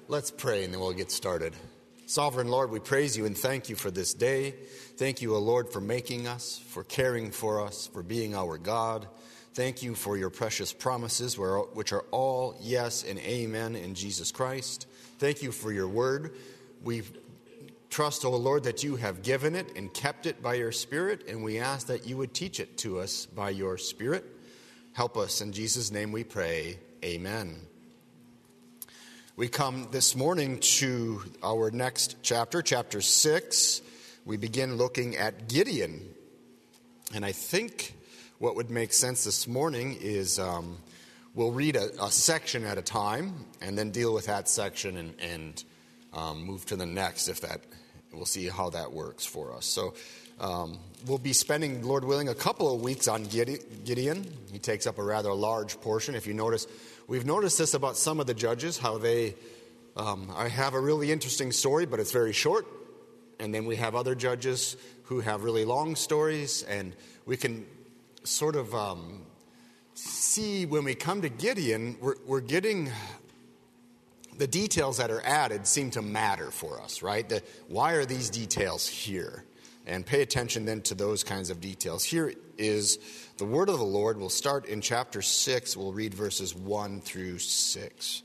Let's pray and then we'll get started. Sovereign Lord, we praise you and thank you for this day. Thank you, O Lord, for making us, for caring for us, for being our God. Thank you for your precious promises, which are all yes and amen in Jesus Christ. Thank you for your word. We trust, O Lord, that you have given it and kept it by your Spirit, and we ask that you would teach it to us by your Spirit. Help us. In Jesus' name we pray. Amen. We come this morning to our next chapter, chapter 6. We begin looking at Gideon. And I think what would make sense this morning is we'll read a section at a time and then deal with that section and move to the next we'll see how that works for us. So we'll be spending, Lord willing, a couple of weeks on Gideon. He takes up a rather large portion. If you notice, we've noticed this about some of the judges, how they have a really interesting story, but it's very short. And then we have other judges who have really long stories. And we can sort of see when we come to Gideon, we're getting the details that are added seem to matter for us, right? Why are these details here? And pay attention then to those kinds of details. Here is the word of the Lord. We'll start in chapter 6. We'll read verses 1 through 6.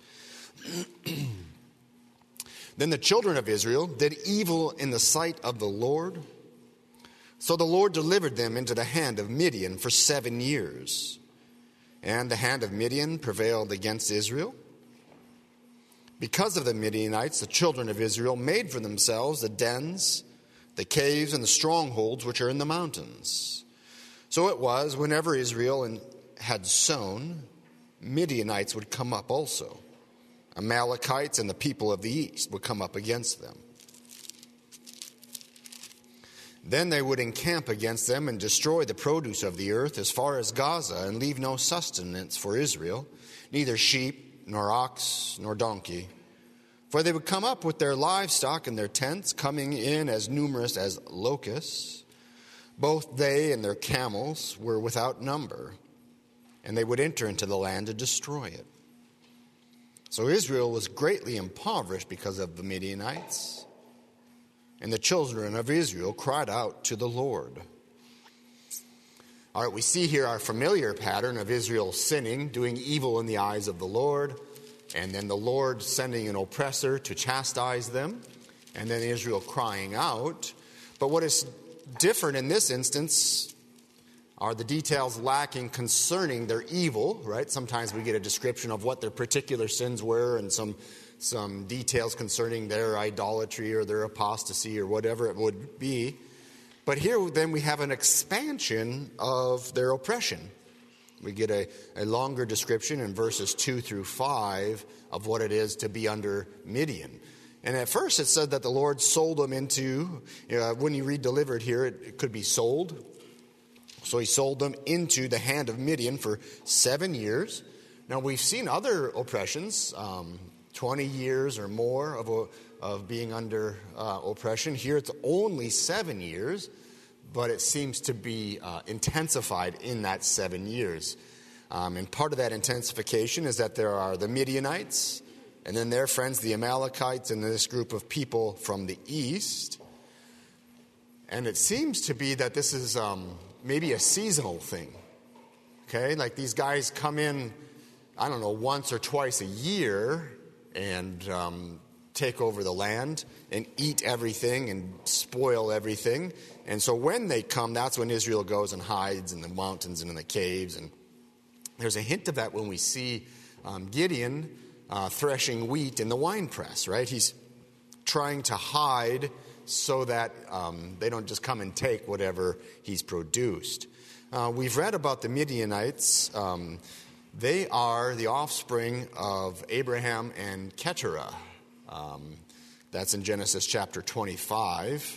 Then the children of Israel did evil in the sight of the Lord. So the Lord delivered them into the hand of Midian for 7 years. And the hand of Midian prevailed against Israel. Because of the Midianites, the children of Israel made for themselves the dens, the caves, and the strongholds which are in the mountains. So it was, whenever Israel had sown, Midianites would come up also. Amalekites and the people of the east would come up against them. Then they would encamp against them and destroy the produce of the earth as far as Gaza, and leave no sustenance for Israel, neither sheep, nor ox, nor donkey. For they would come up with their livestock and their tents, coming in as numerous as locusts. Both they and their camels were without number, and they would enter into the land to destroy it. So Israel was greatly impoverished because of the Midianites, and the children of Israel cried out to the Lord. All right, we see here our familiar pattern of Israel sinning, doing evil in the eyes of the Lord, and then the Lord sending an oppressor to chastise them, and then Israel crying out. But what is different in this instance are the details lacking concerning their evil, right? Sometimes we get a description of what their particular sins were and some details concerning their idolatry or their apostasy or whatever it would be. But here then we have an expansion of their oppression. We get a longer description in verses 2 through 5 of what it is to be under Midian. And at first it said that the Lord sold them into, when you read delivered here, it could be sold. So he sold them into the hand of Midian for 7 years. Now we've seen other oppressions, 20 years or more of being under oppression. Here it's only 7 years, but it seems to be intensified in that 7 years. And part of that intensification is that there are the Midianites, and then their friends, the Amalekites, and this group of people from the east. And it seems to be that this is maybe a seasonal thing. Okay, like these guys come in, I don't know, once or twice a year and take over the land and eat everything and spoil everything. And so when they come, that's when Israel goes and hides in the mountains and in the caves. And there's a hint of that when we see Gideon threshing wheat in the winepress, right? He's trying to hide so that they don't just come and take whatever he's produced. We've read about the Midianites. They are the offspring of Abraham and Keturah. That's in Genesis chapter 25.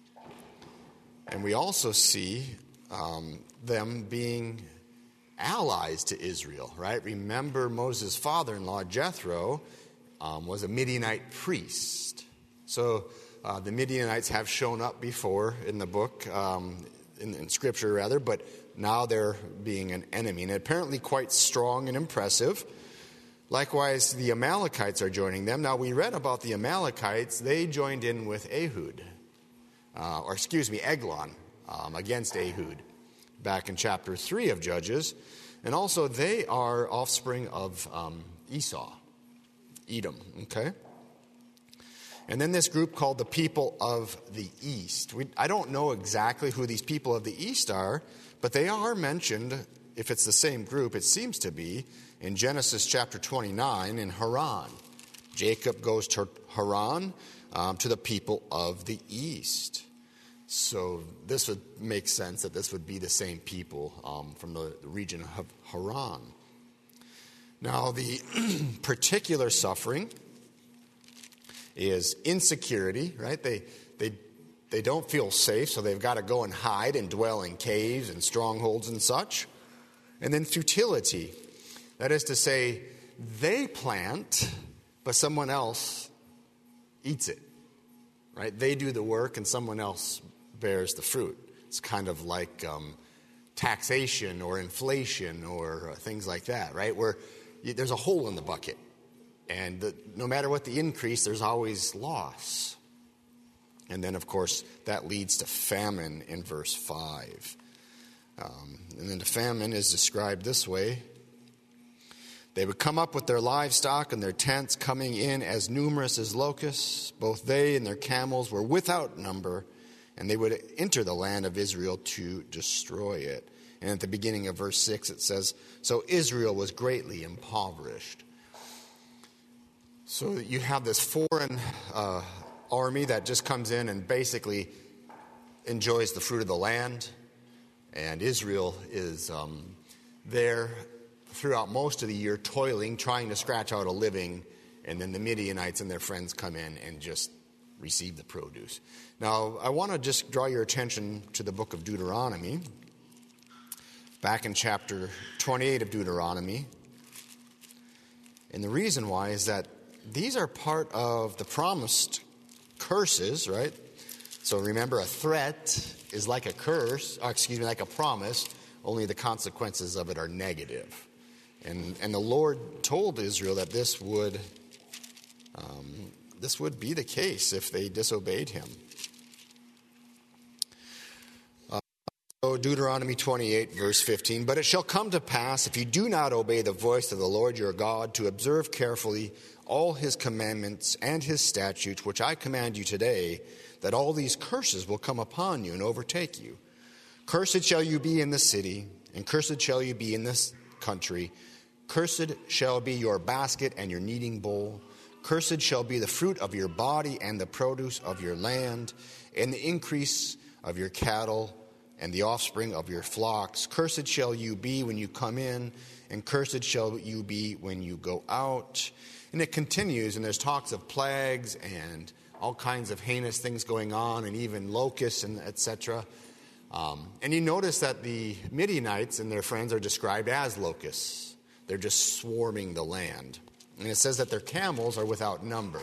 And we also see them being allies to Israel, right? Remember Moses' father-in-law, Jethro, was a Midianite priest. So the Midianites have shown up before in the book, in Scripture rather, but now they're being an enemy. And apparently quite strong and impressive. Likewise, the Amalekites are joining them. Now, we read about the Amalekites. They joined in with Eglon, against Ehud, back in chapter 3 of Judges. And also, they are offspring of Esau, Edom, okay? And then this group called the people of the East. I don't know exactly who these people of the East are, but they are mentioned, if it's the same group, it seems to be, in Genesis chapter 29 in Haran. Jacob goes to Haran, to the people of the East. So this would make sense that this would be the same people from the region of Haran. Now, the particular suffering is insecurity, right? They don't feel safe, so they've got to go and hide and dwell in caves and strongholds and such. And then futility. That is to say, they plant, but someone else eats it, right? They do the work and someone else bears the fruit. It's kind of like taxation or inflation or things like that, right? Where there's a hole in the bucket. And no matter what the increase, there's always loss. And then, of course, that leads to famine in verse 5. And then the famine is described this way. They would come up with their livestock and their tents, coming in as numerous as locusts. Both they and their camels were without number, and they would enter the land of Israel to destroy it. And at the beginning of verse 6 it says, so Israel was greatly impoverished. So you have this foreign army that just comes in and basically enjoys the fruit of the land. And Israel is there throughout most of the year toiling, trying to scratch out a living. And then the Midianites and their friends come in and just receive the produce. Now, I want to just draw your attention to the book of Deuteronomy. Back in chapter 28 of Deuteronomy. And the reason why is that these are part of the promised curses, right? So remember, a threat is like a curse, like a promise, only the consequences of it are negative. And the Lord told Israel that this would be the case if they disobeyed him. So Deuteronomy 28, verse 15, but it shall come to pass, if you do not obey the voice of the Lord your God, to observe carefully all his commandments and his statutes, which I command you today, that all these curses will come upon you and overtake you. Cursed shall you be in the city, and cursed shall you be in this country. Cursed shall be your basket and your kneading bowl. Cursed shall be the fruit of your body and the produce of your land, and the increase of your cattle, and the offspring of your flocks. Cursed shall you be when you come in, and cursed shall you be when you go out. And it continues, and there's talks of plagues and all kinds of heinous things going on, and even locusts and etc. And you notice that the Midianites and their friends are described as locusts. They're just swarming the land. And it says that their camels are without number.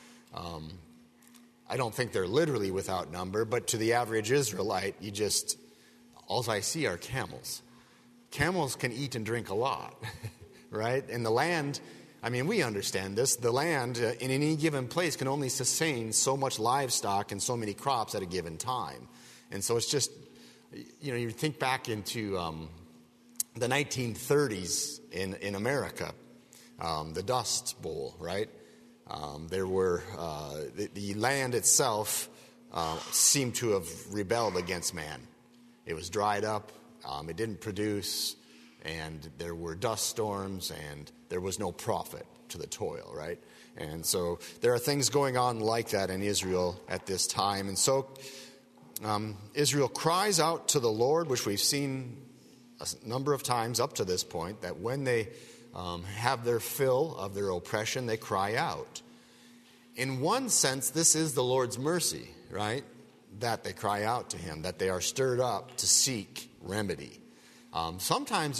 I don't think they're literally without number, but to the average Israelite, all I see are camels. Camels can eat and drink a lot, right? And the land, we understand this. The land in any given place can only sustain so much livestock and so many crops at a given time. And so it's just, you think back into the 1930s in America, the Dust Bowl, right? There were, the land itself seemed to have rebelled against man. It was dried up, it didn't produce, and there were dust storms, and there was no profit to the toil, right? And so there are things going on like that in Israel at this time. And so Israel cries out to the Lord, which we've seen a number of times up to this point, that when they have their fill of their oppression, they cry out. In one sense, this is the Lord's mercy, right? That they cry out to him, that they are stirred up to seek remedy. Sometimes,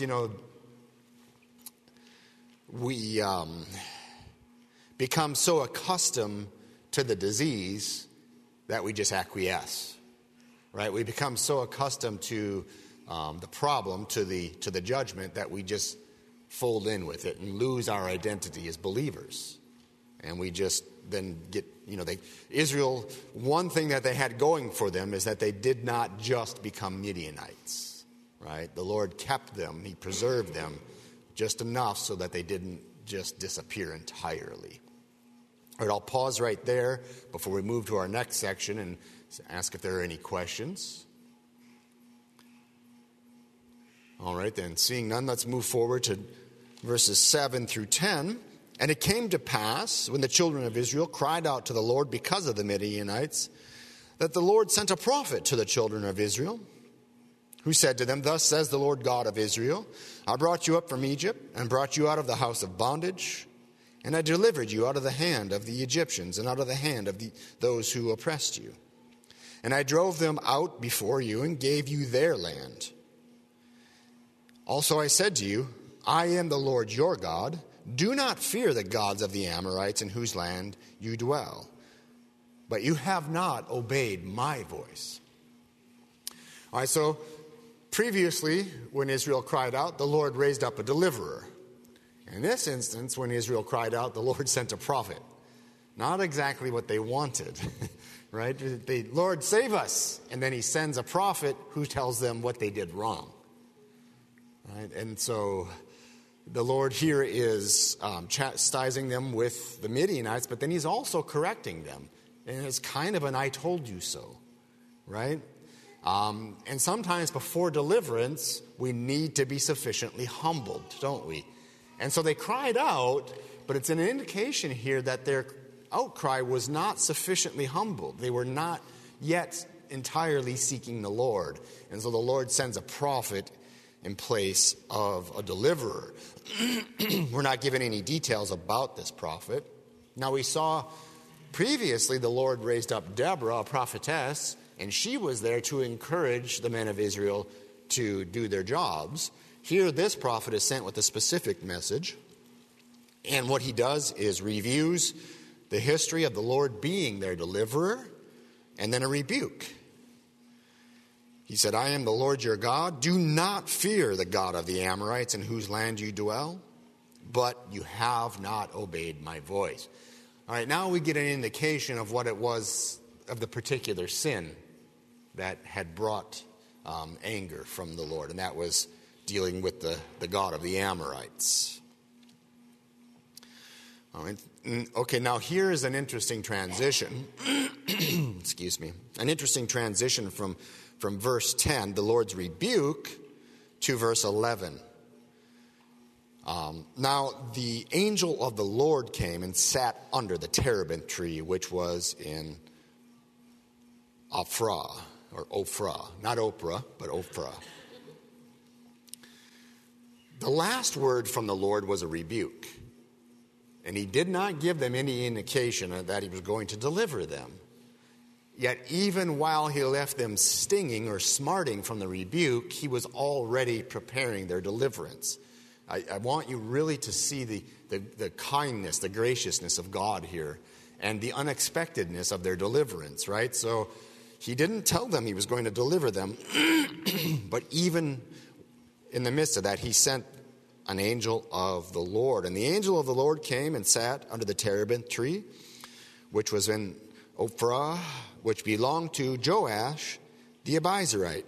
we become so accustomed to the disease that we just acquiesce, right? We become so accustomed to the problem, to the judgment, that we just fold in with it and lose our identity as believers. And we just then get, Israel, one thing that they had going for them is that they did not just become Midianites, right? The Lord kept them, he preserved them just enough so that they didn't just disappear entirely. All right, I'll pause right there before we move to our next section and ask if there are any questions. All right, then, seeing none, let's move forward to verses 7 through 10. And it came to pass, when the children of Israel cried out to the Lord because of the Midianites, that the Lord sent a prophet to the children of Israel, who said to them, Thus says the Lord God of Israel, I brought you up from Egypt, and brought you out of the house of bondage, and I delivered you out of the hand of the Egyptians, and out of the hand of those who oppressed you. And I drove them out before you, and gave you their land. Also I said to you, I am the Lord your God. Do not fear the gods of the Amorites in whose land you dwell. But you have not obeyed my voice. All right, so previously, when Israel cried out, the Lord raised up a deliverer. In this instance, when Israel cried out, the Lord sent a prophet. Not exactly what they wanted, right? Lord, save us. And then he sends a prophet who tells them what they did wrong. Right? And so the Lord here is chastising them with the Midianites, but then he's also correcting them. And it's kind of an I told you so, right? And sometimes before deliverance, we need to be sufficiently humbled, don't we? And so they cried out, but it's an indication here that their outcry was not sufficiently humbled. They were not yet entirely seeking the Lord. And so the Lord sends a prophet in place of a deliverer. We're not given any details about this prophet. Now we saw previously the Lord raised up Deborah, a prophetess, and she was there to encourage the men of Israel to do their jobs. Here this prophet is sent with a specific message, and what he does is reviews the history of the Lord being their deliverer, and then a rebuke. He said, I am the Lord your God. Do not fear the God of the Amorites in whose land you dwell, but you have not obeyed my voice. All right, now we get an indication of what it was of the particular sin that had brought anger from the Lord, and that was dealing with the God of the Amorites. All right. Okay, now here is an interesting transition. Excuse me. An interesting transition from verse 10, the Lord's rebuke, to verse 11. Now the angel of the Lord came and sat under the terebinth tree, which was in Ophrah, or Ophrah. Not Oprah, but Ophrah. The last word from the Lord was a rebuke. And he did not give them any indication that he was going to deliver them. Yet even while he left them stinging or smarting from the rebuke, he was already preparing their deliverance. I want you really to see the kindness, the graciousness of God here, and the unexpectedness of their deliverance, right? So he didn't tell them he was going to deliver them, but even in the midst of that, he sent an angel of the Lord. And the angel of the Lord came and sat under the terebinth tree, which was in Ophrah, which belonged to Joash the Abiezrite,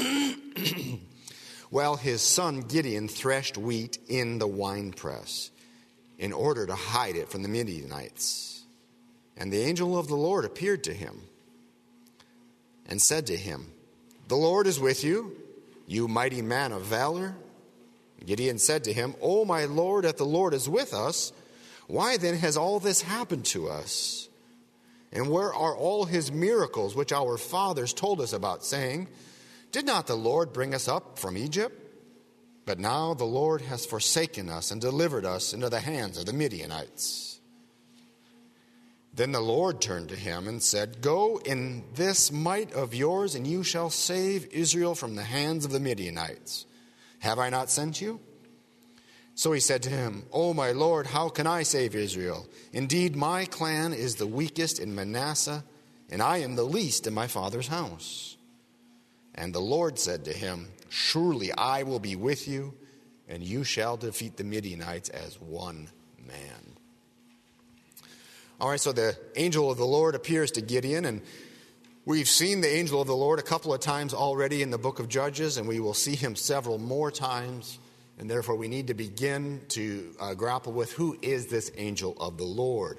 while his son Gideon threshed wheat in the winepress in order to hide it from the Midianites. And the angel of the Lord appeared to him and said to him, The Lord is with you, you mighty man of valor. Gideon said to him, O my Lord, if the Lord is with us, why then has all this happened to us? And where are all his miracles which our fathers told us about, saying, Did not the Lord bring us up from Egypt? But now the Lord has forsaken us and delivered us into the hands of the Midianites. Then the Lord turned to him and said, Go in this might of yours, and you shall save Israel from the hands of the Midianites. Have I not sent you? So he said to him, O my Lord, how can I save Israel? Indeed, my clan is the weakest in Manasseh, and I am the least in my father's house. And the Lord said to him, Surely I will be with you, and you shall defeat the Midianites as one man. All right, so the angel of the Lord appears to Gideon, and we've seen the angel of the Lord a couple of times already in the book of Judges, and we will see him several more times, and therefore we need to begin to grapple with who is this angel of the Lord.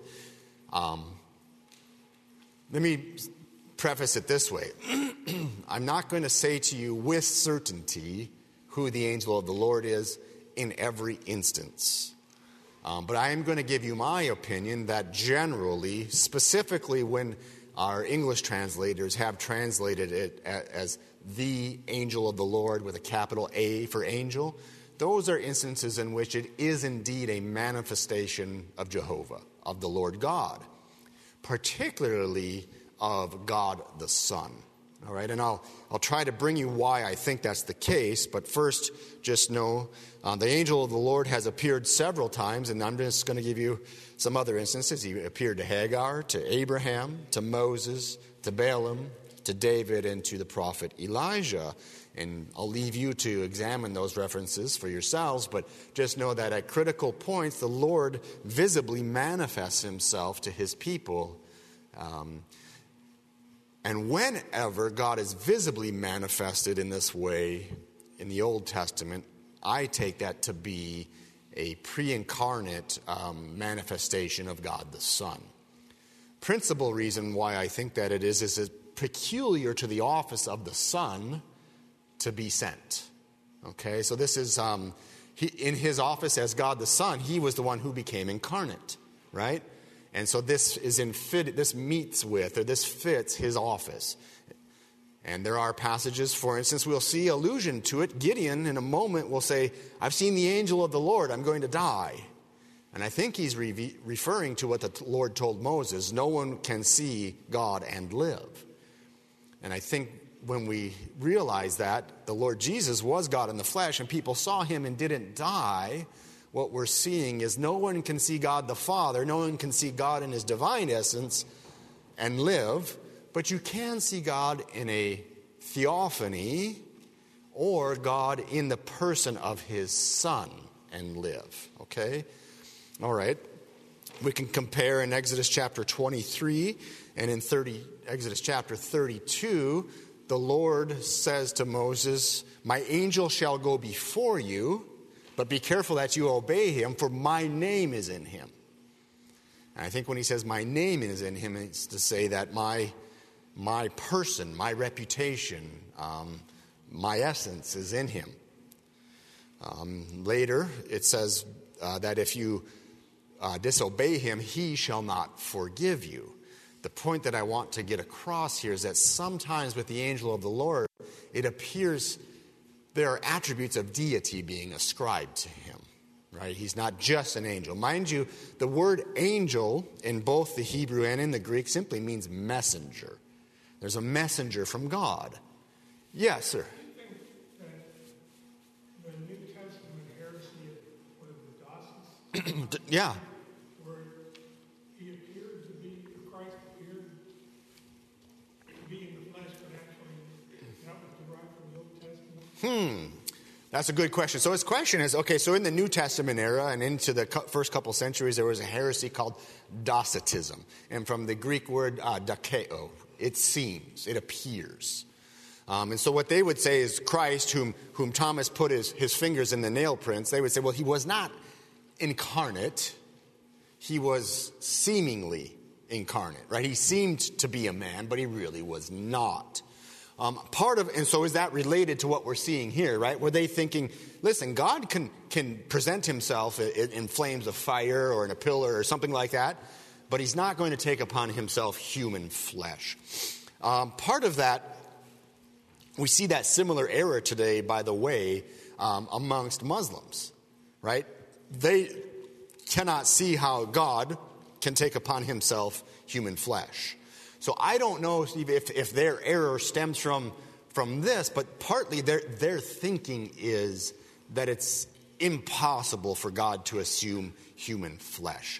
Let me preface it this way. I'm not going to say to you with certainty who the angel of the Lord is in every instance. But I am going to give you my opinion that generally, specifically when our English translators have translated it as the angel of the Lord with a capital A for angel, those are instances in which it is indeed a manifestation of Jehovah, of the Lord God, particularly of God the Son. All right, and I'll try to bring you why I think that's the case, but first, just know the angel of the Lord has appeared several times, and I'm just going to give you some other instances. He appeared to Hagar, to Abraham, to Moses, to Balaam, to David, and to the prophet Elijah. And I'll leave you to examine those references for yourselves, but just know that at critical points, the Lord visibly manifests himself to his people. And whenever God is visibly manifested in this way in the Old Testament, I take that to be a pre-incarnate manifestation of God the Son. Principal reason why I think that it is it's peculiar to the office of the Son to be sent. Okay, so this is, in his office as God the Son, he was the one who became incarnate, right? And so this fits his office. And there are passages, for instance, we'll see allusion to it. Gideon, in a moment, will say, I've seen the angel of the Lord, I'm going to die. And I think he's referring to what the Lord told Moses, no one can see God and live. And I think when we realize that the Lord Jesus was God in the flesh and people saw him and didn't die, what we're seeing is no one can see God the Father, no one can see God in his divine essence and live, but you can see God in a theophany or God in the person of his Son and live, okay? All right. We can compare in Exodus chapter 23 and in Exodus chapter 32, the Lord says to Moses, my angel shall go before you, but be careful that you obey him, for my name is in him. And I think when he says my name is in him, it's to say that my person, my reputation, my essence is in him. Later, it says that if you disobey him, he shall not forgive you. The point that I want to get across here is that sometimes with the angel of the Lord, it appears there are attributes of deity being ascribed to him, right? He's not just an angel. Mind you, the word angel in both the Hebrew and in the Greek simply means messenger. There's a messenger from God. Yes, sir. I think that the New Testament heresy of Gnosis, Yeah. where he appeared to be, Christ appeared to be in the flesh, but actually that was derived from the Old Testament. That's a good question. So his question is, okay, so in the New Testament era and into the first couple centuries, there was a heresy called Docetism. And from the Greek word dokeo, it seems, it appears. And so what they would say is Christ, whom Thomas put his fingers in the nail prints, they would say, well, he was not incarnate. He was seemingly incarnate, right? He seemed to be a man, but he really was not. And so is that related to what we're seeing here, right? Were they thinking, listen, God can present himself in flames of fire or in a pillar or something like that, but he's not going to take upon himself human flesh. Part of that, we see that similar error today, by the way, amongst Muslims, right? They cannot see how God can take upon himself human flesh. So I don't know, Steve, if their error stems from this, but partly their thinking is that it's impossible for God to assume human flesh.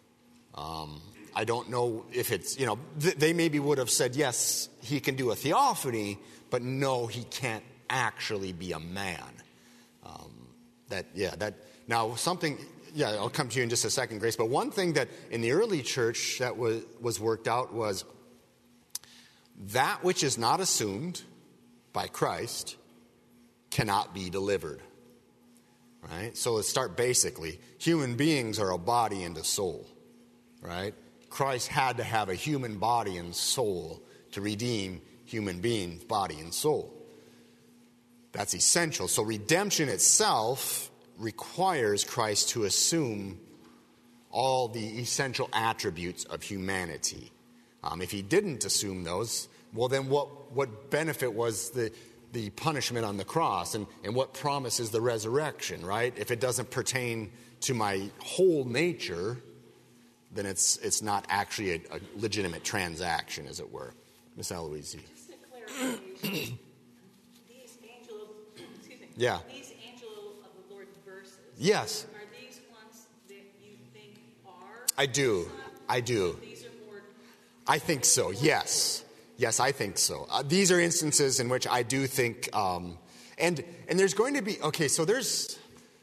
I don't know if it's, they maybe would have said, yes, he can do a theophany, but no, he can't actually be a man. Now something, I'll come to you in just a second, Grace. But one thing that in the early church that was worked out was that which is not assumed by Christ cannot be delivered. Right? So let's start basically. Human beings are a body and a soul. Right? Christ had to have a human body and soul to redeem human beings, body and soul. That's essential. So redemption itself requires Christ to assume all the essential attributes of humanity. If he didn't assume those, well then what benefit was the punishment on the cross, and what promises the resurrection, right? If it doesn't pertain to my whole nature, then it's not actually a legitimate transaction, as it were. Miss Aloisi. Just a clarification. These angel of the Lord verses. Yes. Are these ones that you think are? I do. These are more. I think so. Yes, I think so. These are instances in which I do think, and there's going to be, so there's,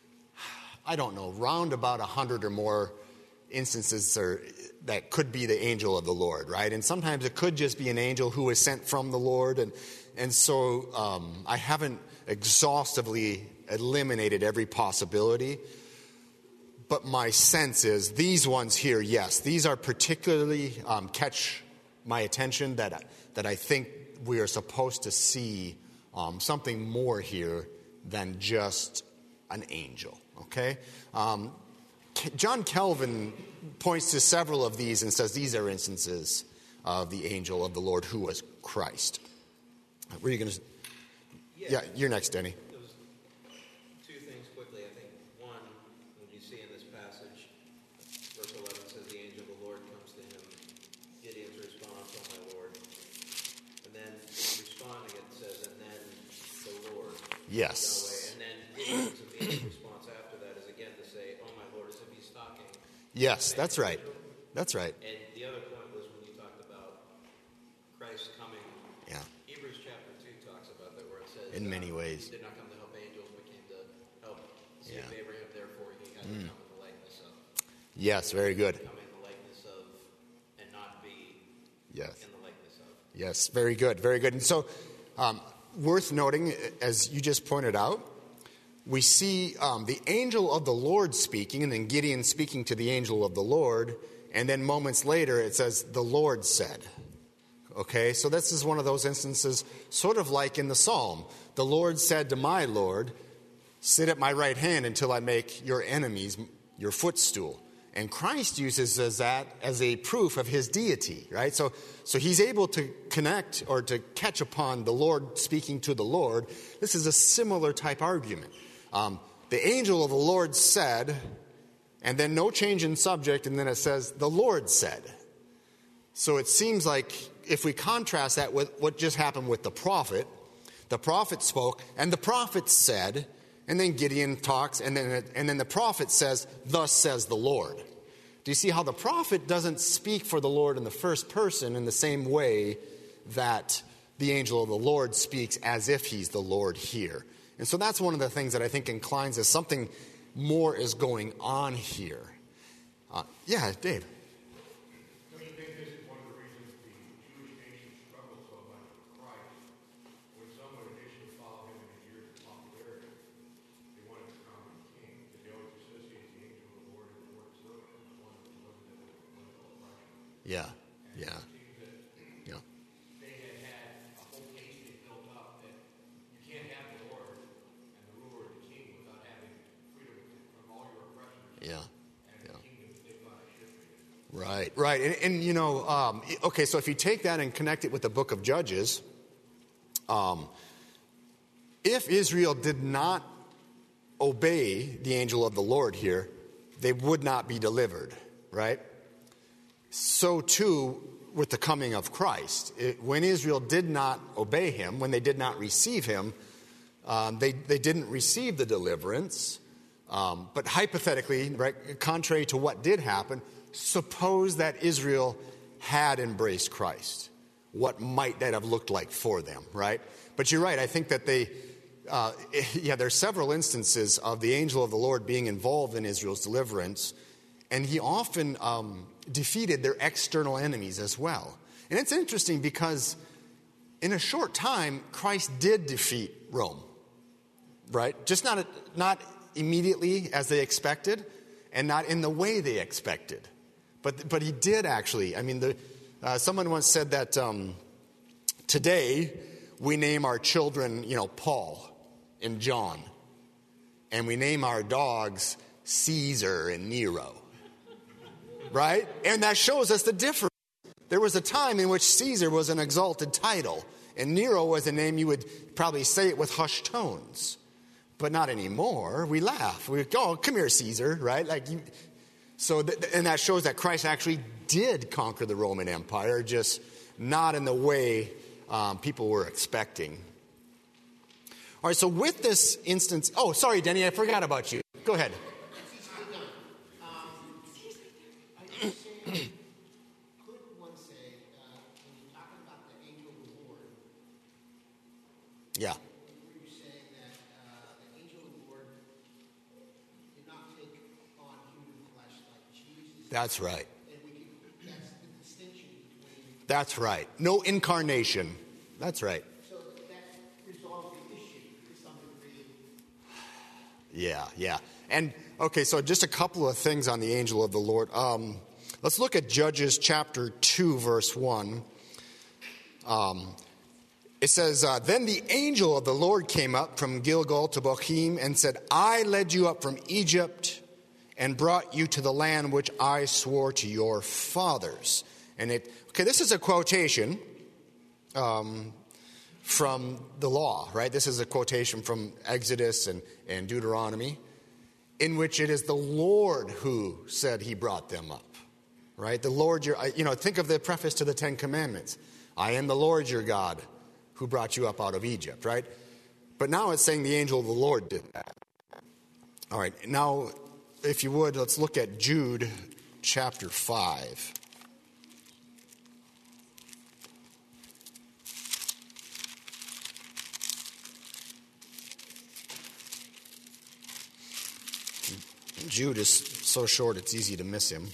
I don't know, round about 100 or more instances that could be the angel of the Lord, right? And sometimes it could just be an angel who was sent from the Lord, and so I haven't exhaustively eliminated every possibility. But my sense is these ones here, yes, these are particularly catch my attention that I think we are supposed to see something more here than just an angel, okay? John Calvin points to several of these and says these are instances of the angel of the Lord who was Christ. Were you going to? Yeah, you're next, Denny. Two things quickly. I think one, when you see in this passage, verse 11 says the angel of the Lord comes to him. Gideon's response, "Oh my Lord," and then responding it says, "And then the Lord." Yes. Yahweh. And then Gideon's immediate response after that is again to say, "Oh my Lord," as if he's talking. Yes, that's right. That's right. And the other point was when you talked about Christ coming. Yeah. Hebrews chapter 2 talks about that, where it says, In many ways. He did not come to help angels, but came to help the seed of Yeah. Abraham. Therefore, he had to come in the likeness of. Yes, very good. Come in the likeness of, and not be Yes. in the likeness of. Yes, very good, very good. And so, worth noting, as you just pointed out, we see the angel of the Lord speaking, and then Gideon speaking to the angel of the Lord, and then moments later it says, "The Lord said." Okay, so this is one of those instances, sort of like in the Psalm. The Lord said to my Lord, "Sit at my right hand until I make your enemies your footstool." And Christ uses that as a proof of his deity, right? So he's able to connect or to catch upon the Lord speaking to the Lord. This is a similar type argument. The angel of the Lord said, and then no change in subject, and then it says, "The Lord said." So it seems like if we contrast that with what just happened with the prophet spoke, and the prophet said, and then Gideon talks, and then the prophet says, "Thus says the Lord." Do you see how the prophet doesn't speak for the Lord in the first person in the same way that the angel of the Lord speaks as if he's the Lord here? And so that's one of the things that I think inclines us. Something more is going on here. Yeah, Dave. Don't you think this is one of the reasons the Jewish nation struggled so much with Christ? When someone initially followed him in his years of popularity, they wanted to crown him king, because they always associated the angel of the Lord and the Lord's servant as one of the political oppression. Yeah. It seems that they had a whole case they built up that you can't have the Lord and the ruler and the king without having freedom from all your oppression. Yeah. And the kingdom that they thought it should be. Right. And you know, okay, so if you take that and connect it with the book of Judges, if Israel did not obey the angel of the Lord here, they would not be delivered, right? So too with the coming of Christ. When Israel did not obey him, when they did not receive him, they didn't receive the deliverance. But hypothetically, right, contrary to what did happen, suppose that Israel had embraced Christ. What might that have looked like for them, right? But you're right. I think that there's several instances of the angel of the Lord being involved in Israel's deliverance, and he often defeated their external enemies as well. And it's interesting because in a short time, Christ did defeat Rome, right? Just not immediately as they expected, and not in the way they expected. But he did actually. I mean, someone once said that today we name our children, Paul and John, and we name our dogs Caesar and Nero, right? And that shows us the difference. There was a time in which Caesar was an exalted title, and Nero was a name you would probably say it with hushed tones. But not anymore. We laugh. We go, "Oh, come here, Caesar," right? And that shows that Christ actually did conquer the Roman Empire, just not in the way people were expecting. All right, so with this instance... Oh, sorry, Denny, I forgot about you. Go ahead. Could one say, when you're talking about the angel of the Lord, Yeah. were you saying that the angel of the Lord did not take on human flesh like Jesus? That's right. And that's the distinction between... That's right. No incarnation. That's right. So that resolves the issue to some degree. Yeah. And, okay, so just a couple of things on the angel of the Lord. Let's look at Judges chapter 2, verse 1. It says, "Then the angel of the Lord came up from Gilgal to Bochim and said, I led you up from Egypt and brought you to the land which I swore to your fathers." And this is a quotation from the law, right? This is a quotation from Exodus and Deuteronomy, in which it is the Lord who said he brought them up, right? The Lord, think of the preface to the Ten Commandments. I am the Lord your God who brought you up out of Egypt, right? But now it's saying the angel of the Lord did that. All right, now, if you would, let's look at Jude chapter 5. Jude is so short it's easy to miss him.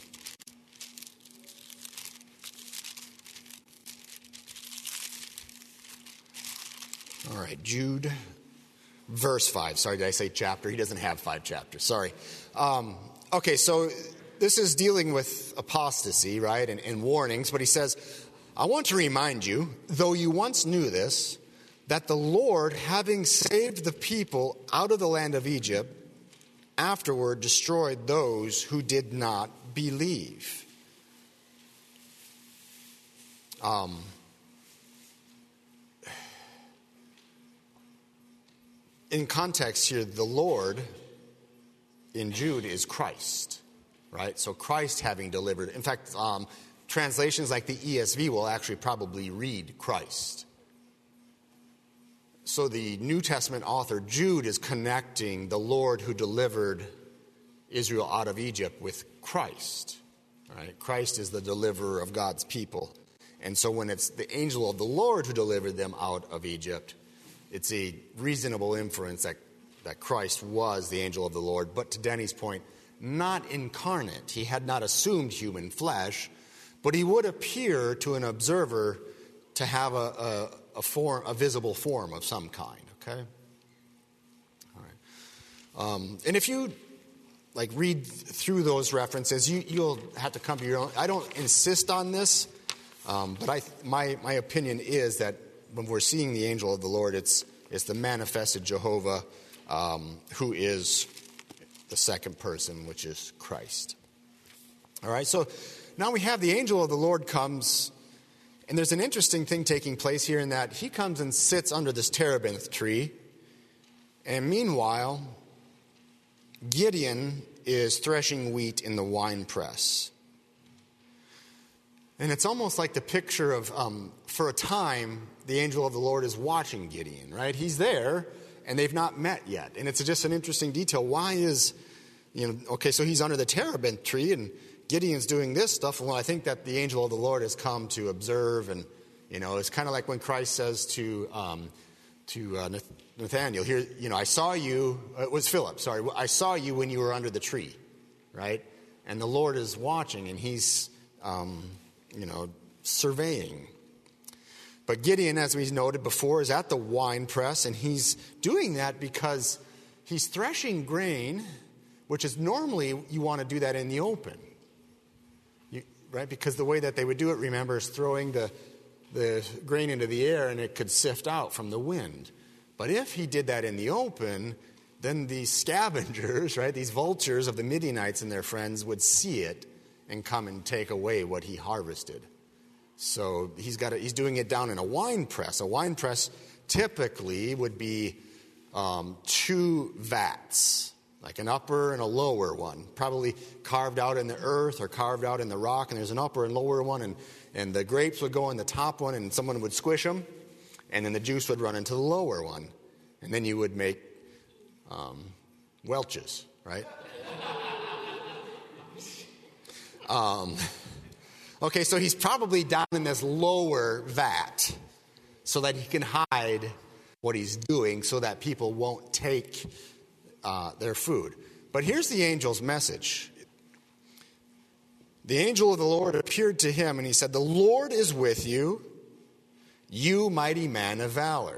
All right, Jude, verse 5. Sorry, did I say chapter? He doesn't have 5 chapters. Sorry. Okay, so this is dealing with apostasy, right, and warnings. But he says, "I want to remind you, though you once knew this, that the Lord, having saved the people out of the land of Egypt, afterward destroyed those who did not believe." In context here, the Lord in Jude is Christ, right? So Christ having delivered. In fact, translations like the ESV will actually probably read Christ. So the New Testament author, Jude, is connecting the Lord who delivered Israel out of Egypt with Christ. Right? Christ is the deliverer of God's people. And so when it's the angel of the Lord who delivered them out of Egypt, it's a reasonable inference that Christ was the angel of the Lord. But to Denny's point, not incarnate. He had not assumed human flesh, but he would appear to an observer to have a visible form of some kind, okay? All right. And if you read through those references, you'll have to come to your own. I don't insist on this, but my opinion is that when we're seeing the angel of the Lord, it's the manifested Jehovah, who is the second person, which is Christ. All right, so now we have the angel of the Lord comes. And there's an interesting thing taking place here in that he comes and sits under this terebinth tree. And meanwhile, Gideon is threshing wheat in the winepress. And it's almost like the picture of, for a time, the angel of the Lord is watching Gideon, right? He's there, and they've not met yet. And it's just an interesting detail. Why is, so he's under the terebinth tree, and Gideon's doing this stuff. Well, I think that the angel of the Lord has come to observe, and it's kind of like when Christ says to Nathaniel, here, I saw you, it was Philip, sorry, I saw you when you were under the tree, right? And the Lord is watching, and he's, surveying. But Gideon, as we noted before, is at the wine press, and he's doing that because he's threshing grain, which is normally you want to do that in the open, right? Because the way that they would do it, remember, is throwing the grain into the air and it could sift out from the wind. But if he did that in the open, then these scavengers, right, these vultures of the Midianites and their friends would see it and come and take away what he harvested. So he's doing it down in a wine press. A wine press typically would be 2 vats, like an upper and a lower one, probably carved out in the earth or carved out in the rock, and there's an upper and lower one, and the grapes would go in the top one, and someone would squish them, and then the juice would run into the lower one, and then you would make Welch's, right? Okay, so he's probably down in this lower vat so that he can hide what he's doing so that people won't take their food. But here's the angel's message. The angel of the Lord appeared to him, and he said, "The Lord is with you, you mighty man of valor."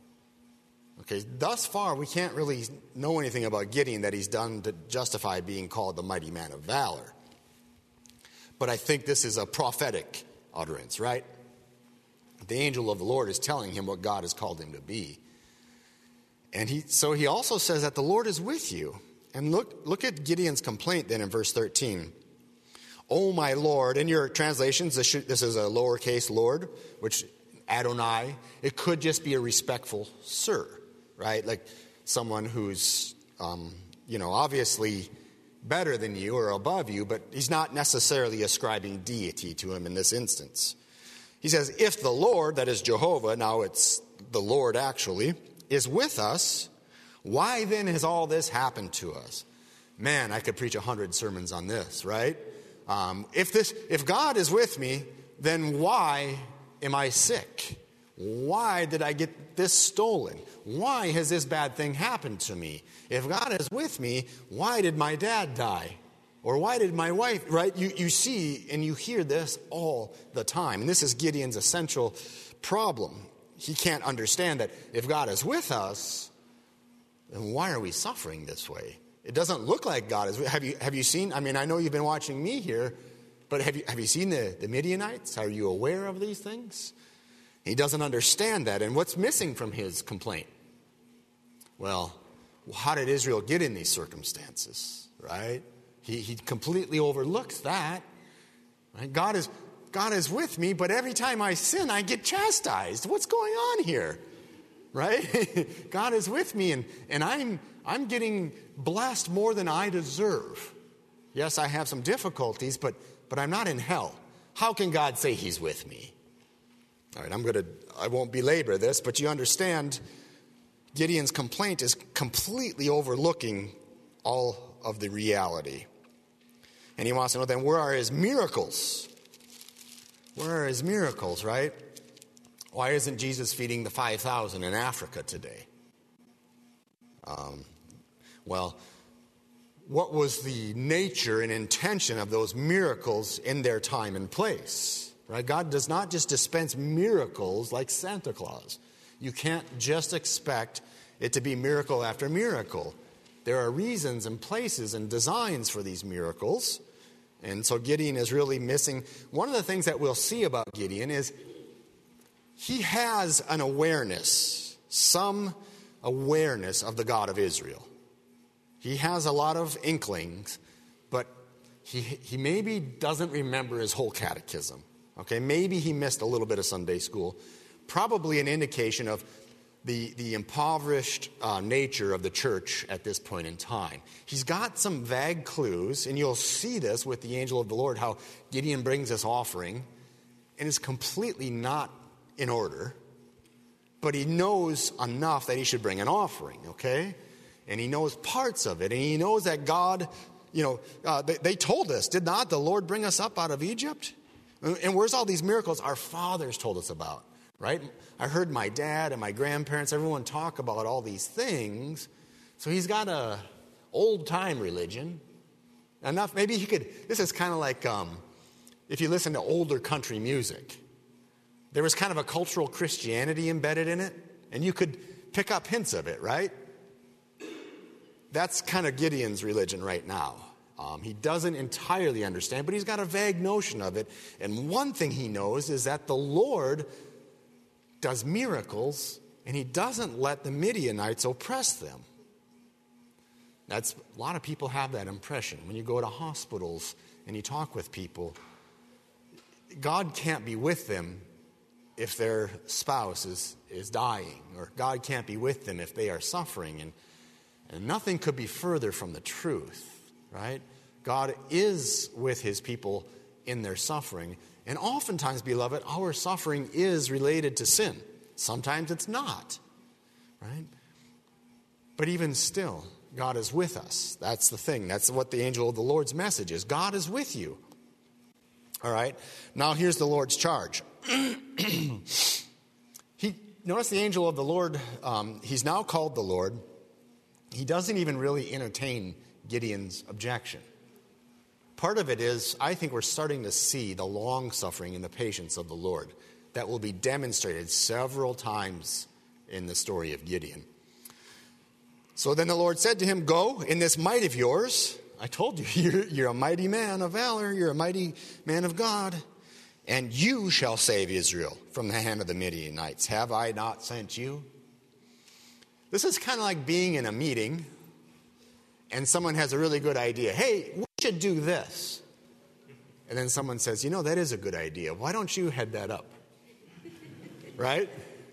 Okay, thus far, we can't really know anything about Gideon that he's done to justify being called the mighty man of valor. But I think this is a prophetic utterance, right? The angel of the Lord is telling him what God has called him to be. And he also says that the Lord is with you. And look at Gideon's complaint then in verse 13. "Oh, my Lord," in your translations, this is a lowercase Lord, which Adonai, it could just be a respectful sir, right? Like someone who's, obviously better than you or above you, but he's not necessarily ascribing deity to him in this instance. He says, "If the Lord," that is Jehovah, now it's the Lord actually, "is with us, why then has all this happened to us?" Man, I could preach 100 sermons on this, right? If God is with me, then why am I sick? Why did I get this stolen? Why has this bad thing happened to me? If God is with me, why did my dad die? Or why did my wife, right? You see and you hear this all the time. And this is Gideon's essential problem. He can't understand that if God is with us, then why are we suffering this way? It doesn't look like God is. Have you seen? I mean, I know you've been watching me here, but have you seen the Midianites? Are you aware of these things? He doesn't understand that. And what's missing from his complaint? Well, how did Israel get in these circumstances, right? He completely overlooks that. Right? God is with me, but every time I sin, I get chastised. What's going on here? Right? God is with me, and I'm getting blessed more than I deserve. Yes, I have some difficulties, but I'm not in hell. How can God say he's with me? All right, I won't belabor this, but you understand Gideon's complaint is completely overlooking all of the reality. And he wants to know then, where are his miracles? Where are his miracles, right? Why isn't Jesus feeding the 5,000 in Africa today? Well, what was the nature and intention of those miracles in their time and place? Right? God does not just dispense miracles like Santa Claus. You can't just expect it to be miracle after miracle. There are reasons and places and designs for these miracles. And so Gideon is really missing. One of the things that we'll see about Gideon is he has an awareness, some awareness of the God of Israel. He has a lot of inklings, but he maybe doesn't remember his whole catechism. Okay, maybe he missed a little bit of Sunday school. Probably an indication of the impoverished nature of the church at this point in time. He's got some vague clues, and you'll see this with the angel of the Lord, how Gideon brings this offering, and it's completely not in order. But he knows enough that he should bring an offering, okay? And he knows parts of it, and he knows that God, they told us, did not the Lord bring us up out of Egypt? And where's all these miracles our fathers told us about? right? I heard my dad and my grandparents, everyone talk about all these things. So he's got a old-time religion. Enough, maybe he could, this is kind of like if you listen to older country music. There was kind of a cultural Christianity embedded in it, and you could pick up hints of it, right? That's kind of Gideon's religion right now. He doesn't entirely understand, but he's got a vague notion of it. And one thing he knows is that the Lord does miracles, and he doesn't let the Midianites oppress them. A lot of people have that impression. When you go to hospitals and you talk with people, God can't be with them if their spouse is dying, or God can't be with them if they are suffering. And nothing could be further from the truth, right? God is with his people in their suffering. And oftentimes, beloved, our suffering is related to sin. Sometimes it's not, right? But even still, God is with us. That's the thing. That's what the angel of the Lord's message is. God is with you. All right? Now here's the Lord's charge. Notice the angel of the Lord, he's now called the Lord. He doesn't even really entertain Gideon's objection. Part of it is, I think we're starting to see the long-suffering and the patience of the Lord that will be demonstrated several times in the story of Gideon. So then the Lord said to him, "Go in this might of yours." I told you, you're a mighty man of valor. You're a mighty man of God. "And you shall save Israel from the hand of the Midianites. Have I not sent you?" This is kind of like being in a meeting and someone has a really good idea. "Hey, we should do this." And then someone says, "That is a good idea. Why don't you head that up?" Right?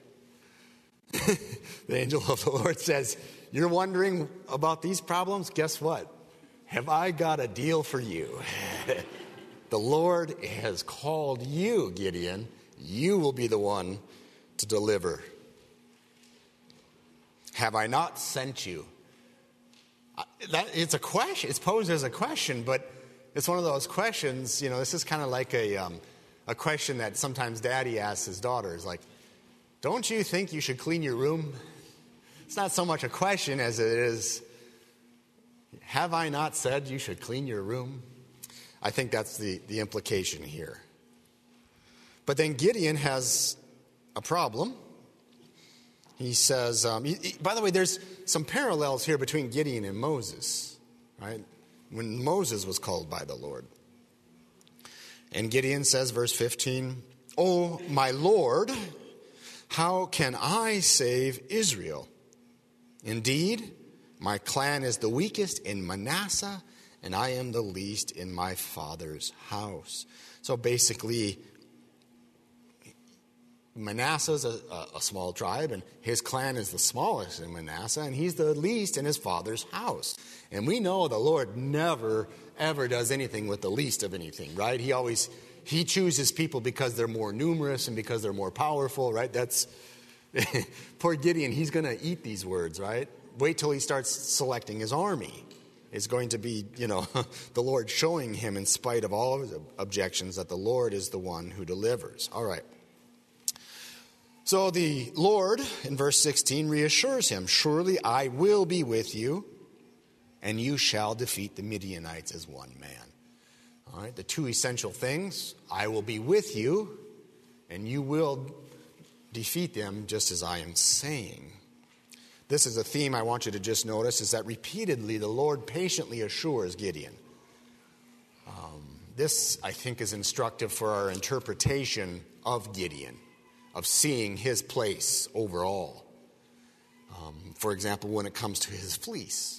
The angel of the Lord says, "You're wondering about these problems? Guess what? Have I got a deal for you? The Lord has called you, Gideon. You will be the one to deliver. Have I not sent you?" It's a question. It's posed as a question, but it's one of those questions. This is kind of like a question that sometimes Daddy asks his daughters, like, "Don't you think you should clean your room?" It's not so much a question as it is, "Have I not said you should clean your room?" I think that's the implication here. But then Gideon has a problem. He says, by the way, there's some parallels here between Gideon and Moses, right? When Moses was called by the Lord. And Gideon says, verse 15, "Oh, my Lord, how can I save Israel? Indeed, my clan is the weakest in Manasseh, and I am the least in my father's house." So basically, Manasseh's a small tribe, and his clan is the smallest in Manasseh, and he's the least in his father's house. And we know the Lord never, ever does anything with the least of anything, right? He chooses people because they're more numerous and because they're more powerful, right? That's poor Gideon. He's going to eat these words, right? Wait till he starts selecting his army. It's going to be, the Lord showing him, in spite of all of his objections, that the Lord is the one who delivers. All right. So the Lord, in verse 16, reassures him, "Surely I will be with you, and you shall defeat the Midianites as one man." All right, the two essential things: I will be with you, and you will defeat them just as I am saying. This is a theme I want you to just notice, is that repeatedly the Lord patiently assures Gideon. This, I think, is instructive for our interpretation of Gideon, of seeing his place overall. For example, when it comes to his fleece.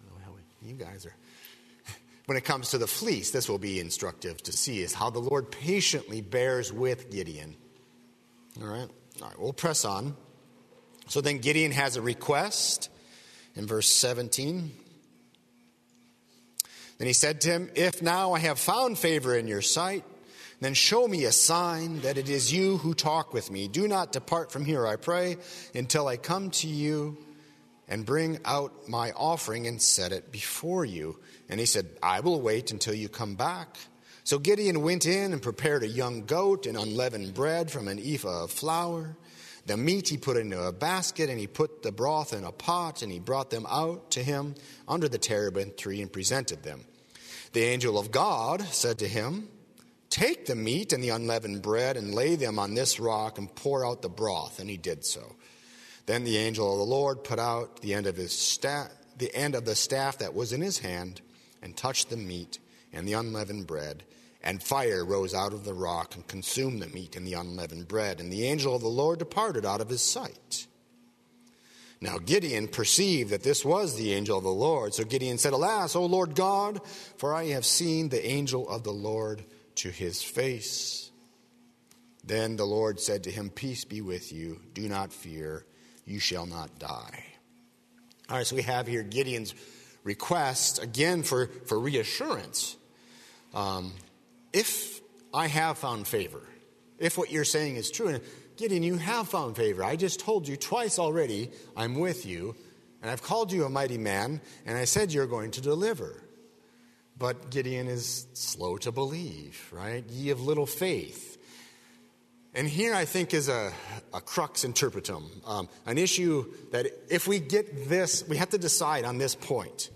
When it comes to the fleece, this will be instructive to see, is how the Lord patiently bears with Gideon. All right, we'll press on. So then Gideon has a request in verse 17. Then he said to him, "If now I have found favor in your sight, then show me a sign that it is you who talk with me. Do not depart from here, I pray, until I come to you and bring out my offering and set it before you." And he said, "I will wait until you come back." So Gideon went in and prepared a young goat and unleavened bread from an ephah of flour. The meat he put into a basket, and he put the broth in a pot, and he brought them out to him under the terebinth tree and presented them. The angel of God said to him, "Take the meat and the unleavened bread and lay them on this rock and pour out the broth." And he did so. Then the angel of the Lord put out the end of the staff that was in his hand, and touched the meat and the unleavened bread. And fire rose out of the rock and consumed the meat and the unleavened bread. And the angel of the Lord departed out of his sight. Now Gideon perceived that this was the angel of the Lord. So Gideon said, "Alas, O Lord God, for I have seen the angel of the Lord to his face." Then the Lord said to him, "Peace be with you. Do not fear. You shall not die." All right, so we have here Gideon's request, again, for reassurance. If I have found favor, if what you're saying is true, and Gideon, you have found favor. I just told you twice already, I'm with you, and I've called you a mighty man, and I said you're going to deliver. But Gideon is slow to believe, right? Ye of little faith. And here I think is a crux interpretum, an issue that if we get this, we have to decide on this point.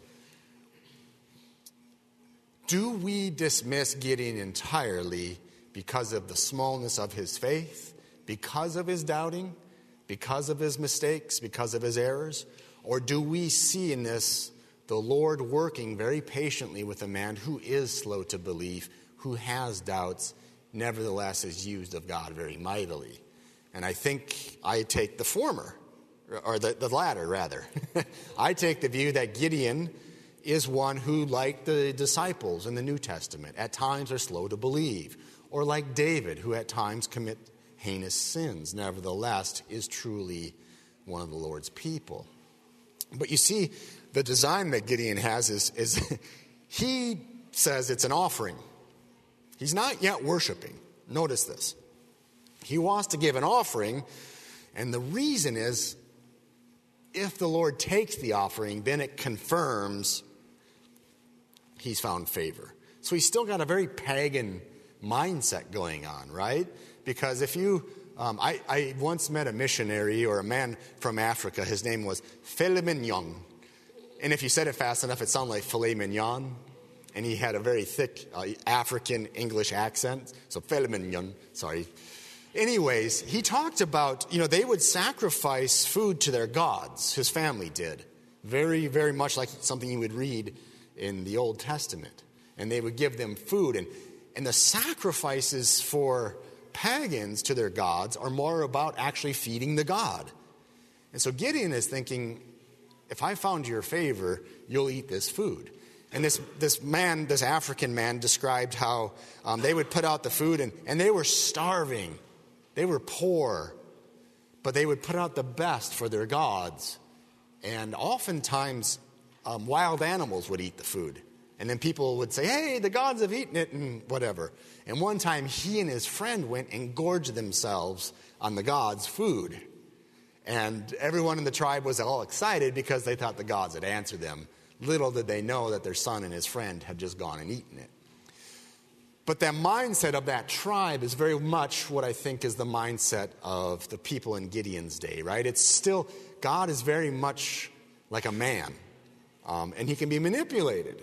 Do we dismiss Gideon entirely because of the smallness of his faith, because of his doubting, because of his mistakes, because of his errors? Or do we see in this the Lord working very patiently with a man who is slow to believe, who has doubts, nevertheless is used of God very mightily? And I think I take the former, or the latter rather. I take the view that Gideon is one who, like the disciples in the New Testament, at times are slow to believe, or like David, who at times commit heinous sins, nevertheless is truly one of the Lord's people. But you see, the design that Gideon has is he says it's an offering. He's not yet worshiping. Notice this. He wants to give an offering, and the reason is, if the Lord takes the offering, then it confirms he's found favor. So he's still got a very pagan mindset going on, right? Because if you, I once met a missionary or a man from Africa. His name was Philemon Young. And if you said it fast enough, it sounded like filet mignon. And he had a very thick African English accent. So Philemon Young, sorry. Anyways, he talked about, they would sacrifice food to their gods. His family did. Very, very much like something you would read in the Old Testament. And they would give them food. And the sacrifices for pagans to their gods are more about actually feeding the god. And so Gideon is thinking, if I found your favor, you'll eat this food. And this African man described how they would put out the food and they were starving. They were poor, but they would put out the best for their gods. And oftentimes, wild animals would eat the food. And then people would say, hey, the gods have eaten it and whatever. And one time he and his friend went and gorged themselves on the gods' food. And everyone in the tribe was all excited because they thought the gods had answered them. Little did they know that their son and his friend had just gone and eaten it. But that mindset of that tribe is very much what I think is the mindset of the people in Gideon's day, right? It's still, God is very much like a man, and he can be manipulated.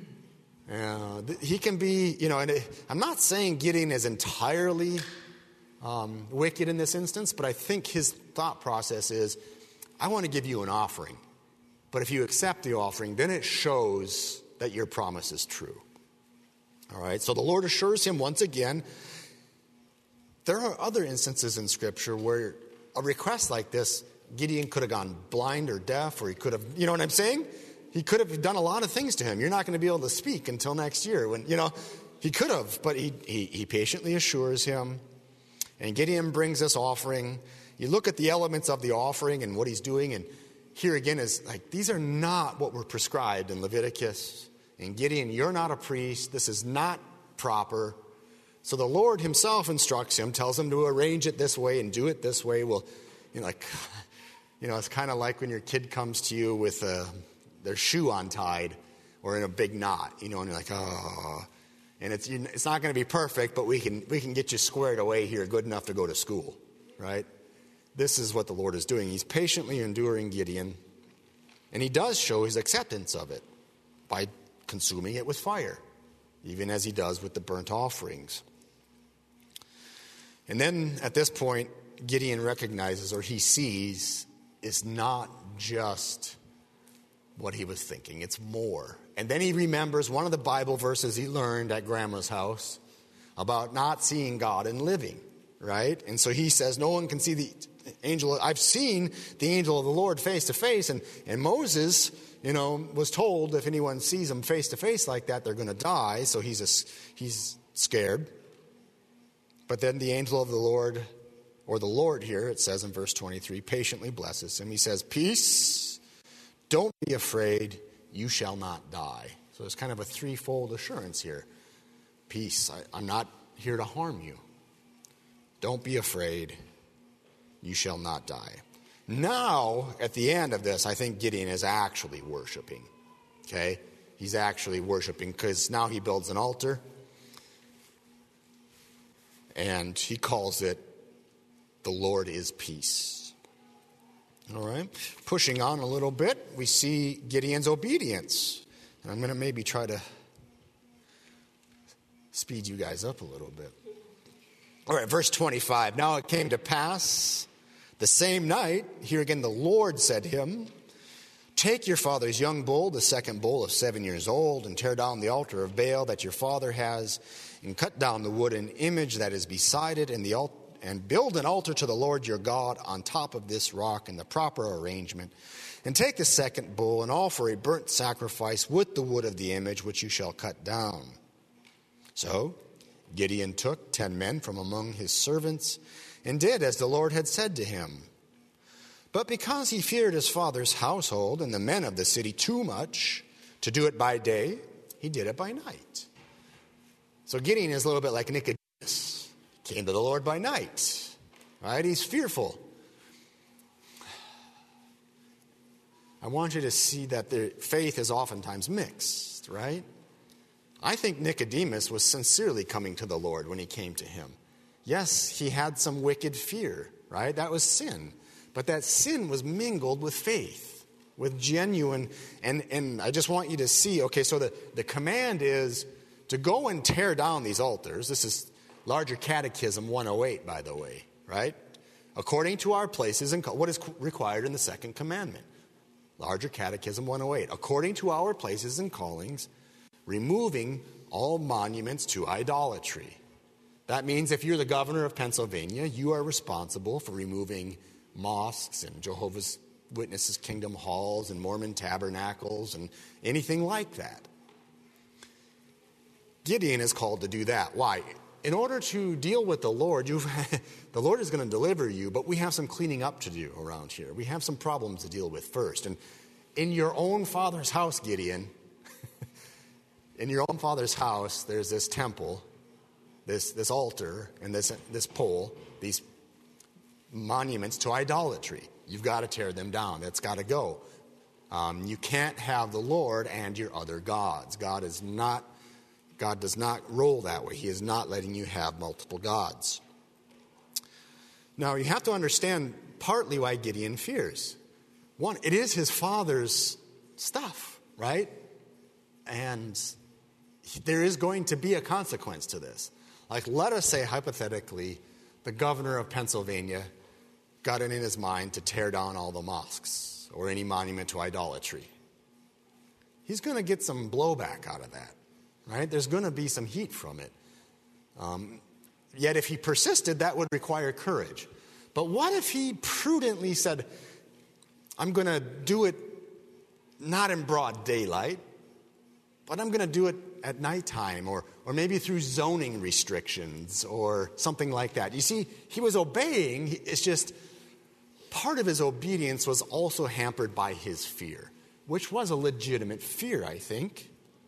He can be, and I'm not saying Gideon is entirely wicked in this instance, but I think his thought process is, I want to give you an offering. But if you accept the offering, then it shows that your promise is true. All right, so the Lord assures him once again. There are other instances in Scripture where a request like this, Gideon could have gone blind or deaf, or he could have, you know what I'm saying? He could have done a lot of things to him. You're not going to be able to speak until next year. When he could have, but he patiently assures him. And Gideon brings this offering. You look at the elements of the offering and what he's doing, and here again is like, these are not what were prescribed in Leviticus. And Gideon, you're not a priest. This is not proper. So the Lord himself instructs him, tells him to arrange it this way and do it this way. Well, it's kind of like when your kid comes to you with their shoe untied or in a big knot, and you're like, oh. And it's not going to be perfect, but we can get you squared away here good enough to go to school, right? This is what the Lord is doing. He's patiently enduring Gideon, and he does show his acceptance of it by consuming it with fire, even as he does with the burnt offerings. And then at this point, Gideon recognizes, or he sees, it's not just what he was thinking. It's more. And then he remembers one of the Bible verses he learned at Grandma's house about not seeing God and living, right? And so he says, no one can see the angel. I've seen the angel of the Lord face to face. And Moses, was told if anyone sees him face to face like that, they're going to die. So he's scared. But then the angel of the Lord, or the Lord here, it says in verse 23, patiently blesses him. He says, peace, don't be afraid, you shall not die. So it's kind of a threefold assurance here. Peace, I'm not here to harm you. Don't be afraid, you shall not die. Now, at the end of this, I think Gideon is actually worshiping. Okay? He's actually worshiping because now he builds an altar. And he calls it, the Lord is peace. All right. Pushing on a little bit, we see Gideon's obedience. And I'm going to maybe try to speed you guys up a little bit. All right, verse 25. Now it came to pass the same night, here again the Lord said to him, take your father's young bull, the second bull of 7 years old, and tear down the altar of Baal that your father has, and cut down the wooden image that is beside it, and build an altar to the Lord your God on top of this rock in the proper arrangement. And take the second bull and offer a burnt sacrifice with the wood of the image which you shall cut down. So Gideon took 10 men from among his servants and did as the Lord had said to him. But because he feared his father's household and the men of the city too much to do it by day, he did it by night. So Gideon is a little bit like Nicodemus. Came to the Lord by night. Right? He's fearful. I want you to see that the faith is oftentimes mixed, right? I think Nicodemus was sincerely coming to the Lord when he came to him. Yes, he had some wicked fear, right? That was sin. But that sin was mingled with faith, with genuine, and I just want you to see, okay, so the command is to go and tear down these altars. This is Larger Catechism 108, by the way, right? According to our places and what is required in the second commandment. Larger Catechism 108. According to our places and callings, removing all monuments to idolatry. That means if you're the governor of Pennsylvania, you are responsible for removing mosques and Jehovah's Witnesses Kingdom halls and Mormon tabernacles and anything like that. Gideon is called to do that. Why? In order to deal with the Lord, the Lord is going to deliver you, but we have some cleaning up to do around here. We have some problems to deal with first. And in your own father's house, Gideon, in your own father's house, there's this temple, this altar, and this pole, these monuments to idolatry. You've got to tear them down. That's got to go. You can't have the Lord and your other gods. God does not roll that way. He is not letting you have multiple gods. Now, you have to understand partly why Gideon fears. One, it is his father's stuff, right? And there is going to be a consequence to this. Like, let us say, hypothetically, the governor of Pennsylvania got it in his mind to tear down all the mosques or any monument to idolatry. He's going to get some blowback out of that. Right? There's going to be some heat from it. Yet if he persisted, that would require courage. But what if he prudently said, I'm going to do it not in broad daylight, but I'm going to do it at nighttime or maybe through zoning restrictions or something like that. You see, he was obeying. It's just part of his obedience was also hampered by his fear, which was a legitimate fear, I think.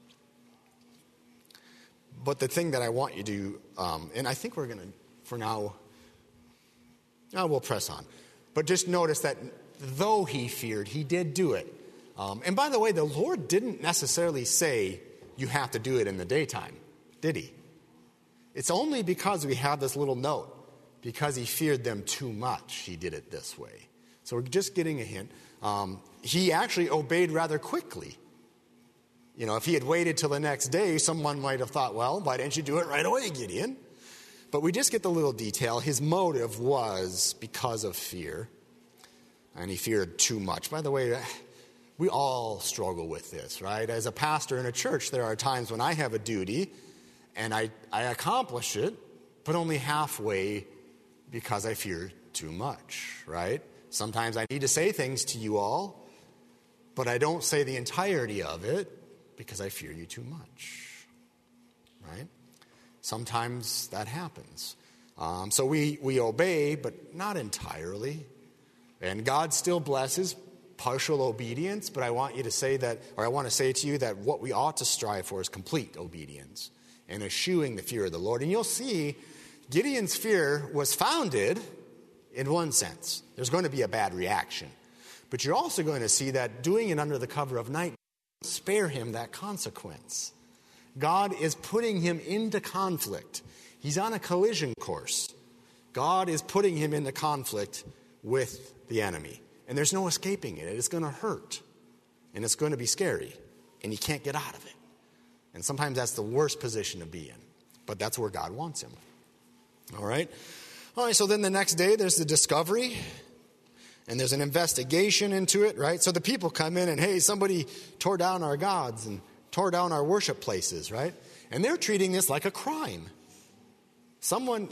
But the thing that I want you to, and I think we're going to, for now, we'll press on. But just notice that though he feared, he did do it. And by the way, the Lord didn't necessarily say you have to do it in the daytime. did he? It's only because we have this little note, because he feared them too much, he did it this way. So we're just getting a hint. He actually obeyed rather quickly. You know, if he had waited till the next day, someone might have thought, well, why didn't you do it right away, Gideon? But we just get the little detail. His motive was because of fear, and he feared too much. By the way, we all struggle with this, right? As a pastor in a church, there are times when I have a duty, and I accomplish it, but only halfway because I fear too much, right? Sometimes I need to say things to you all, but I don't say the entirety of it because I fear you too much, right? Sometimes that happens. So we obey, but not entirely. And God still blesses partial obedience, but I want you to say that, or I want to say to you that what we ought to strive for is complete obedience and eschewing the fear of the Lord. And you'll see Gideon's fear was founded in one sense. There's going to be a bad reaction. But you're also going to see that doing it under the cover of night doesn't spare him that consequence. God is putting him into conflict. He's on a collision course. God is putting him into conflict with the enemy. And there's no escaping it. It's going to hurt. And it's going to be scary. And he can't get out of it. And sometimes that's the worst position to be in. But that's where God wants him. All right, so then the next day there's the discovery. And there's an investigation into it, right? So the people come in and, hey, somebody tore down our gods and tore down our worship places, right? And they're treating this like a crime. Someone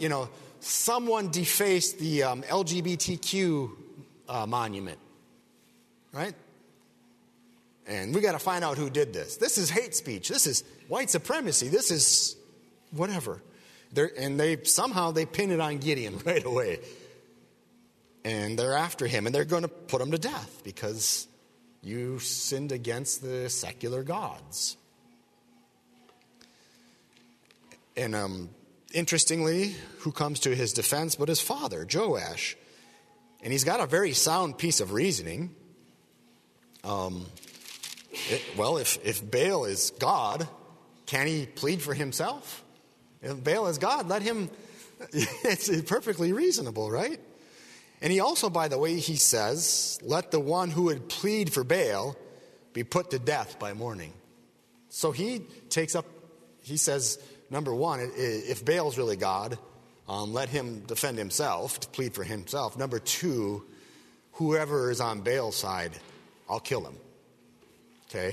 defaced the LGBTQ monument, right? And we got to find out who did this. This is hate speech. This is white supremacy. This is whatever. They pin it on Gideon right away. And they're after him, and they're going to put him to death because you sinned against the secular gods. And interestingly, who comes to his defense but his father, Joash. And he's got a very sound piece of reasoning. If Baal is God, can he plead for himself? If Baal is God, let him. It's perfectly reasonable, right? And he also, by the way, he says, let the one who would plead for Baal be put to death by morning. So he says, number one, if Baal's really God, let him defend himself, to plead for himself. Number two, whoever is on Baal's side, I'll kill him. Okay?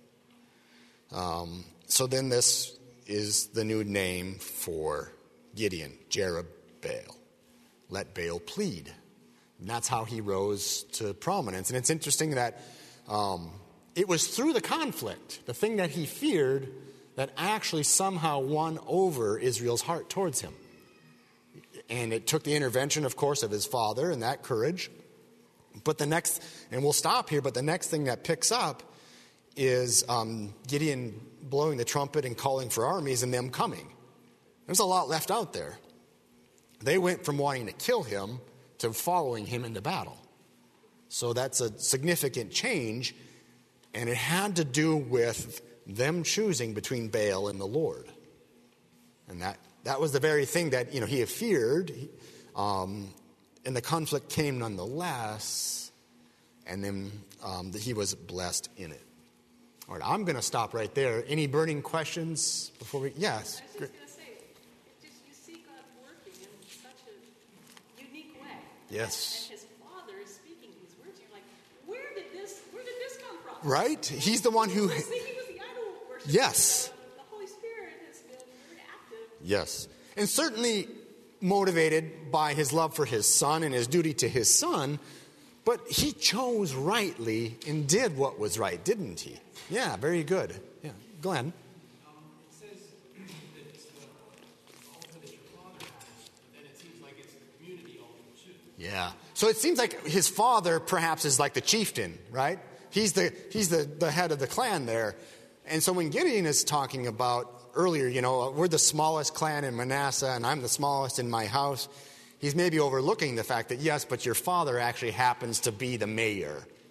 So then this is the new name for Gideon, Jerubbaal. Let Baal plead. And that's how he rose to prominence. And it's interesting that it was through the conflict, the thing that he feared, that actually somehow won over Israel's heart towards him. And it took the intervention, of course, of his father and that courage. But and we'll stop here, but the next thing that picks up is Gideon blowing the trumpet and calling for armies and them coming. There's a lot left out there. They went from wanting to kill him to following him into battle. So that's a significant change, and it had to do with them choosing between Baal and the Lord. And that was the very thing that he had feared, and the conflict came nonetheless, and then he was blessed in it. All right, I'm going to stop right there. Any burning questions before we? Yes. I was just going to say, you see God working in such a unique way. Yes. And his father is speaking these words. You're like, where did this come from? Right? He's the one who. He was the idol worship. Yes. The Holy Spirit has been very active. Yes. And certainly motivated by his love for his son and his duty to his son, but he chose rightly and did what was right, didn't he? Yeah, very good. Yeah, Glenn. It says that it's the ultimate that your father has, but then it seems like it's the community ultimate too. Yeah. So it seems like his father perhaps is like the chieftain, right? He's the head of the clan there. And so when Gideon is talking about earlier, we're the smallest clan in Manasseh and I'm the smallest in my house, he's maybe overlooking the fact that, yes, but your father actually happens to be the mayor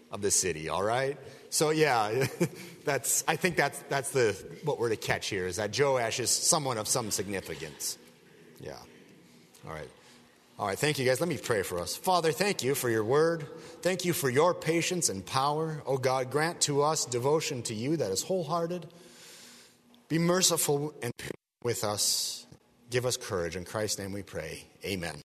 of the city, all right? So yeah, I think that's what we're to catch here, is that Joash is someone of some significance. Yeah. All right, thank you guys. Let me pray for us. Father, thank you for your word. Thank you for your patience and power. Oh God, grant to us devotion to you that is wholehearted. Be merciful and with us. Give us courage. In Christ's name we pray. Amen.